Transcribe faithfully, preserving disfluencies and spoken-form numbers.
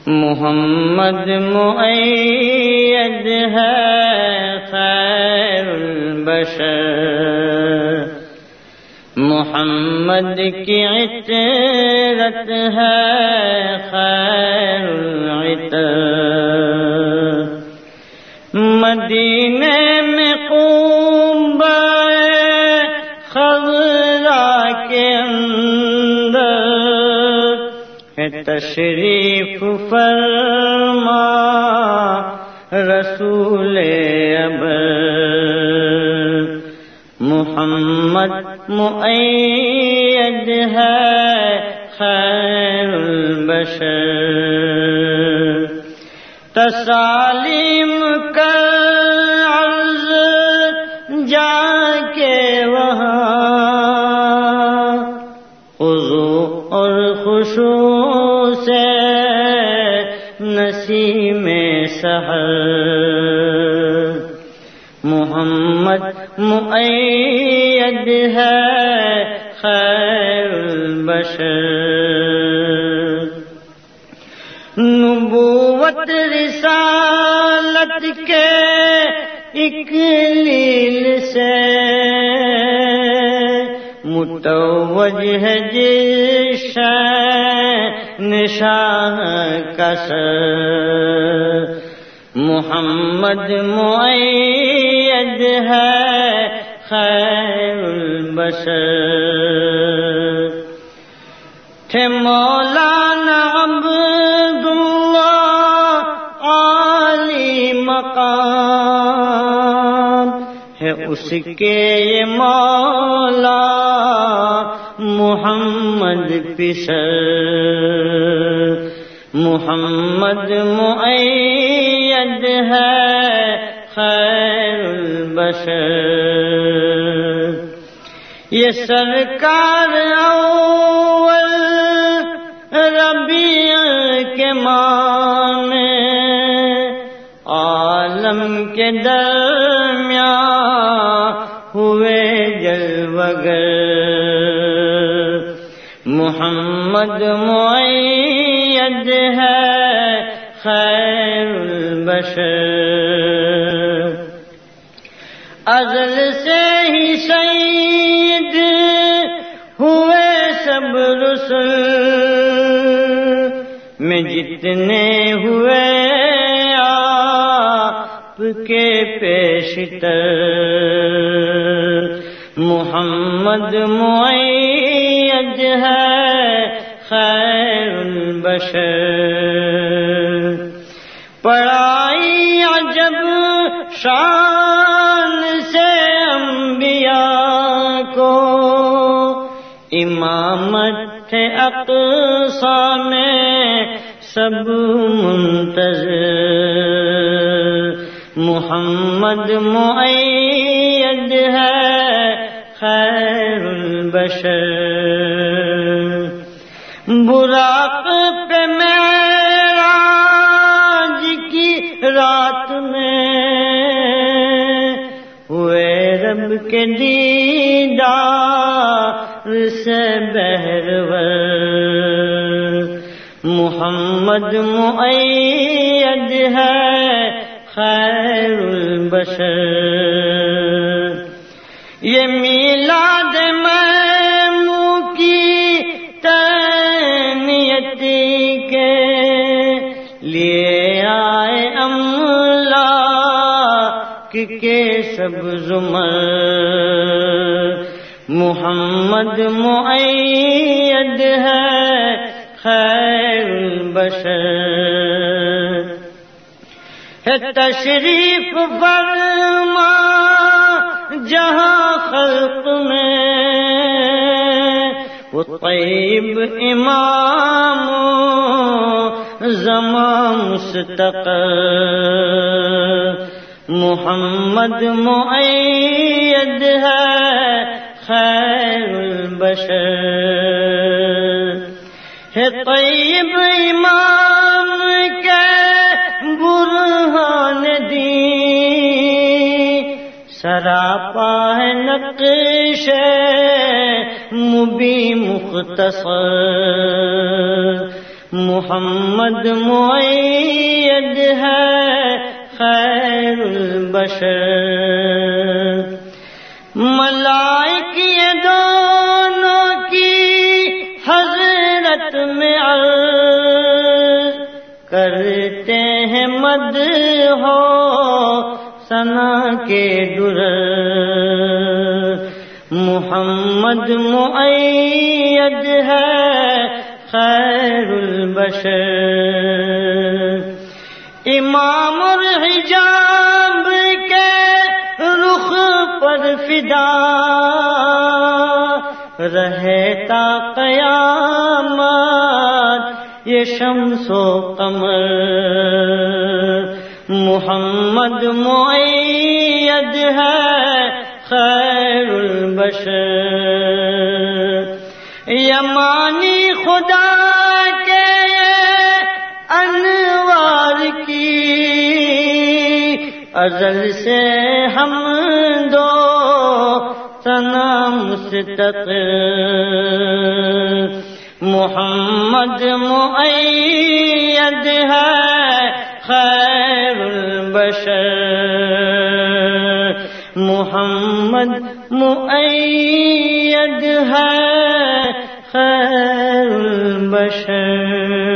محمد مؤید ہے خیر البشر، محمد کی عطرت ہے خیر العطر، مدینے میں قبہ خضرا کے اندر ہے تشریف فرما رسول ابر، محمد مؤید ہے خیر البشر، تسالیم کر عرض جا کے وہاں خضوع اور خشوع سے نسیم سحر، محمد مؤید ہے خیر البشر، نبوت رسالت کے اکلیل سے متوج ہے جس شان شاہ کا سر، محمد مؤید ہے خیر البشر، تھے مولانا عبداللہ عالی مقام، ہے اس کے یہ مولا محمد پسر، محمد مؤید ہے خیر البشر، یہ سرکار اول ربیع کے ماہ میں عالم کے درمیان ہوئے جلوگر، محمد مؤید ہے خیر البشر، ازل سے ہی سید ہوئے سب رسل میں جتنے ہوئے آپ کے پیشتر، محمد مؤید ہے خیر البشر، پڑھائی عجب شان سے انبیاء کو، امامت اقصی میں سب منتظر، محمد مؤید ہے خیر البشر، براق پہ معراج کی رات میں ہوئے رب کے دیدار سے بہرور، محمد مؤید ہے خیر البشر، یہ میلاد میموں کی تہنیت کے لیے آئے املاک کے سب زمر، محمد مؤید ہے خیر البشر، ہے تشریف فرما جہاں خلق میں وہ طیب امام زمان مستقر، محمد مؤید ہے خیر البشر، ہے طیب امام کے برہان دین، سراپا ہے نقش مبی مختصر، محمد مؤید ہے خیر البشر، ملائک یہ دونوں کی حضرت میں عرض کرتے ہیں مدح و ثنا کے درر، محمد مؤید ہے خیر البشر، امام الحجاب کے رخ پر فدا رہتا قیامت یہ شمس و قمر، محمد مؤید ہے خیر البشر، یمانی خدا کے انوار کی ازل سے ہم دو ثنا مستقر، محمد مؤید ہے خیر البشر، محمد مؤید ہے خیر البشر۔